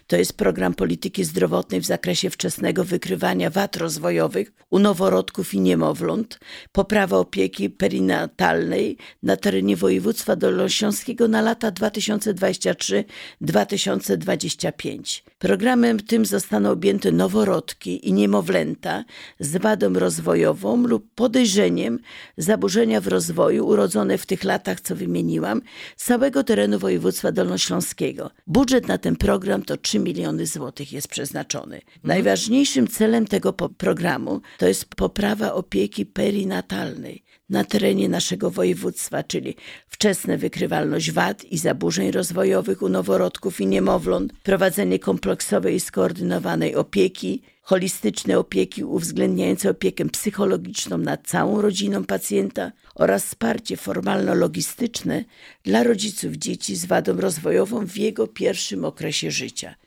To jest program polityki zdrowotnej w zakresie wczesnego wykrywania wad rozwojowych u noworodków i niemowląt, poprawa opieki perinatalnej na terenie województwa dolnośląskiego na lata 2023-2025. Programem tym zostaną objęte noworodki i niemowlęta z wadą rozwojową lub podejrzeniem zaburzenia w rozwoju urodzone w tych latach, co wymieniłam, z całego terenu województwa dolnośląskiego. Budżet na ten program to 3 miliony złotych jest przeznaczony. Najważniejszym celem tego programu to jest poprawa opieki perinatalnej na terenie naszego województwa, czyli wczesna wykrywalność wad i zaburzeń rozwojowych u noworodków i niemowląt, prowadzenie kompleksowej i skoordynowanej opieki, holistycznej opieki uwzględniającej opiekę psychologiczną nad całą rodziną pacjenta oraz wsparcie formalno-logistyczne dla rodziców dzieci z wadą rozwojową w jego pierwszym okresie życia.